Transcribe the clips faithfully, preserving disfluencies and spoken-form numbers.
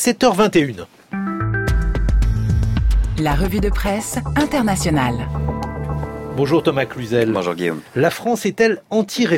sept heures vingt et une. La revue de presse internationale. Bonjour Thomas Cluzel. Bonjour Guillaume. La France est-elle anti-réformiste ?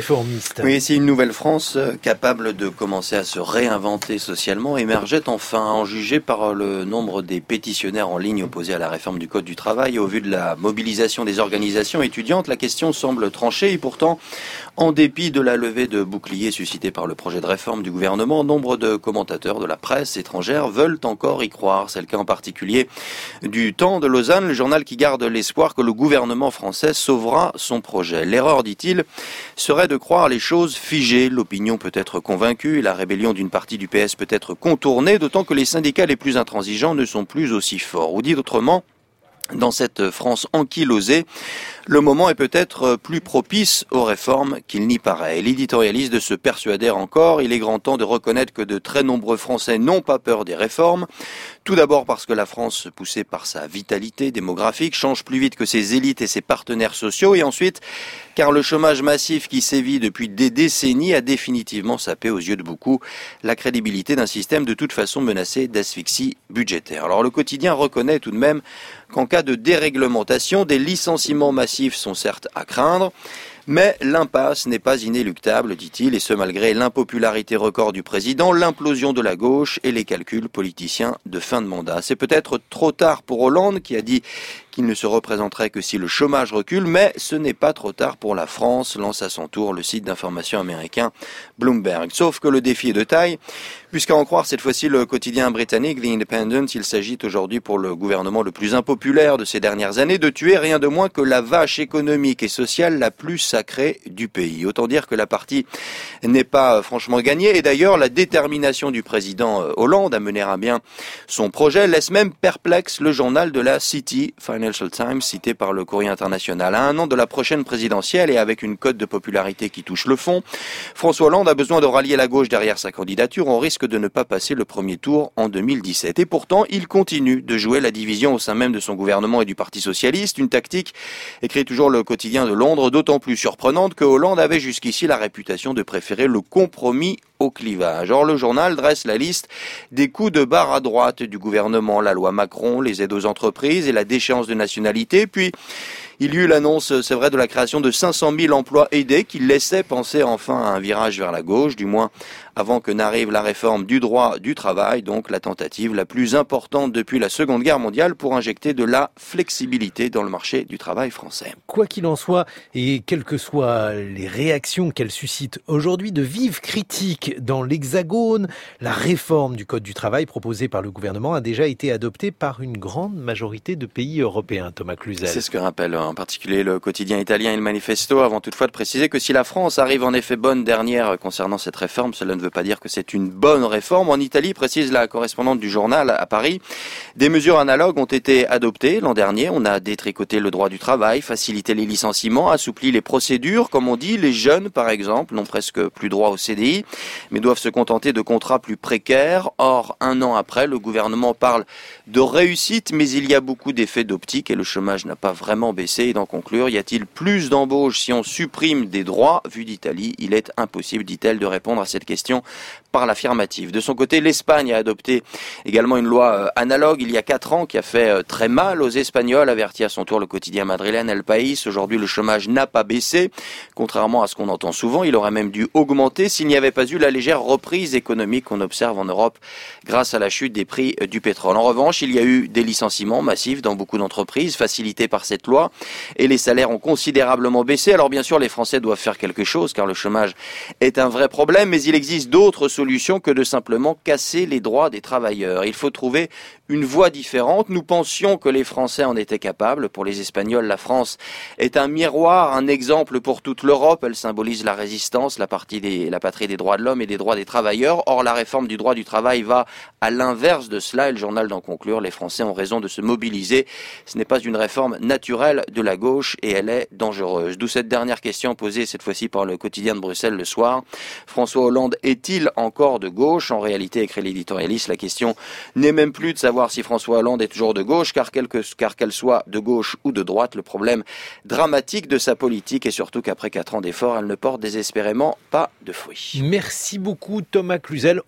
Oui, si une nouvelle France capable de commencer à se réinventer socialement émergeait enfin, à en juger par le nombre des pétitionnaires en ligne opposés à la réforme du Code du travail. Au vu de la mobilisation des organisations étudiantes, la question semble tranchée et pourtant, en dépit de la levée de boucliers suscitée par le projet de réforme du gouvernement, nombre de commentateurs de la presse étrangère veulent encore y croire. C'est le cas en particulier du Temps de Lausanne, le journal qui garde l'espoir que le gouvernement français sauvera son projet. L'erreur, dit-il, serait de croire les choses figées. L'opinion peut être convaincue et la rébellion d'une partie du P S peut être contournée, d'autant que les syndicats les plus intransigeants ne sont plus aussi forts. Ou dit autrement, dans cette France ankylosée, le moment est peut-être plus propice aux réformes qu'il n'y paraît. L'éditorialiste se persuadait encore, il est grand temps de reconnaître que de très nombreux Français n'ont pas peur des réformes. Tout d'abord parce que la France, poussée par sa vitalité démographique, change plus vite que ses élites et ses partenaires sociaux. Et ensuite, car le chômage massif qui sévit depuis des décennies a définitivement sapé aux yeux de beaucoup la crédibilité d'un système de toute façon menacé d'asphyxie budgétaire. Alors le quotidien reconnaît tout de même qu'en cas de déréglementation, des licenciements massifs sont certes à craindre, mais l'impasse n'est pas inéluctable, dit-il, et ce malgré l'impopularité record du président, l'implosion de la gauche et les calculs politiciens de fin de mandat. C'est peut-être trop tard pour Hollande, qui a dit qu'il ne se représenterait que si le chômage recule, mais ce n'est pas trop tard pour la France, lance à son tour le site d'information américain Bloomberg. Sauf que le défi est de taille, puisqu'à en croire cette fois-ci le quotidien britannique The Independent, il s'agit aujourd'hui pour le gouvernement le plus impopulaire de ces dernières années de tuer rien de moins que la vache économique et sociale la plus sacrée du pays. Autant dire que la partie n'est pas franchement gagnée, et d'ailleurs la détermination du président Hollande à mener à bien son projet laisse même perplexe le journal de la City, Financial Times, cité par le Courrier international. À un an de la prochaine présidentielle et avec une cote de popularité qui touche le fond, François Hollande a besoin de rallier la gauche derrière sa candidature. On risque de ne pas passer le premier tour en deux mille dix-sept. Et pourtant, il continue de jouer la division au sein même de son gouvernement et du Parti socialiste. Une tactique, écrit toujours le quotidien de Londres, d'autant plus surprenante que Hollande avait jusqu'ici la réputation de préférer le compromis au clivage. Or, le journal dresse la liste des coups de barre à droite du gouvernement, la loi Macron, les aides aux entreprises et la déchéance de nationalité. Puis, il y eut l'annonce, c'est vrai, de la création de cinq cent mille emplois aidés qui laissaient penser enfin à un virage vers la gauche, du moins avant que n'arrive la réforme du droit du travail, donc la tentative la plus importante depuis la Seconde Guerre mondiale pour injecter de la flexibilité dans le marché du travail français. Quoi qu'il en soit, et quelles que soient les réactions qu'elle suscite aujourd'hui, de vives critiques dans l'Hexagone, la réforme du Code du travail proposée par le gouvernement a déjà été adoptée par une grande majorité de pays européens. Thomas Cluzel. C'est ce que rappelle en particulier le quotidien italien Il Manifesto, avant toutefois de préciser que si la France arrive en effet bonne dernière concernant cette réforme, cela ne veut pas dire que c'est une bonne réforme. En Italie, précise la correspondante du journal à Paris, des mesures analogues ont été adoptées l'an dernier. On a détricoté le droit du travail, facilité les licenciements, assoupli les procédures. Comme on dit, les jeunes, par exemple, n'ont presque plus droit au C D I, mais doivent se contenter de contrats plus précaires. Or, un an après, le gouvernement parle de réussite, mais il y a beaucoup d'effets d'optique et le chômage n'a pas vraiment baissé. Et d'en conclure, y a-t-il plus d'embauches si on supprime des droits? Vu d'Italie, il est impossible, dit-elle, de répondre à cette question par l'affirmative. De son côté, l'Espagne a adopté également une loi euh, analogue il y a quatre ans qui a fait euh, très mal aux Espagnols, avertit à son tour le quotidien madrilène El País. Aujourd'hui, le chômage n'a pas baissé, contrairement à ce qu'on entend souvent. Il aurait même dû augmenter s'il n'y avait pas eu la légère reprise économique qu'on observe en Europe grâce à la chute des prix euh, du pétrole. En revanche, il y a eu des licenciements massifs dans beaucoup d'entreprises, facilités par cette loi, et les salaires ont considérablement baissé. Alors bien sûr, les Français doivent faire quelque chose, car le chômage est un vrai problème, mais il existe d'autres solutions que de simplement casser les droits des travailleurs. Il faut trouver une voie différente. Nous pensions que les Français en étaient capables. Pour les Espagnols, la France est un miroir, un exemple pour toute l'Europe. Elle symbolise la résistance, la, partie des, la patrie des droits de l'homme et des droits des travailleurs. Or, la réforme du droit du travail va à l'inverse de cela. Et le journal d'en conclure, les Français ont raison de se mobiliser. Ce n'est pas une réforme naturelle de la gauche et elle est dangereuse. D'où cette dernière question posée cette fois-ci par le quotidien de Bruxelles le soir. François Hollande est-il encore de gauche? En réalité, écrit l'éditorialiste, la question n'est même plus de savoir si François Hollande est toujours de gauche, car, quelque, car qu'elle soit de gauche ou de droite, le problème dramatique de sa politique est surtout qu'après quatre ans d'efforts, elle ne porte désespérément pas de fruits. Merci beaucoup Thomas Cluzel.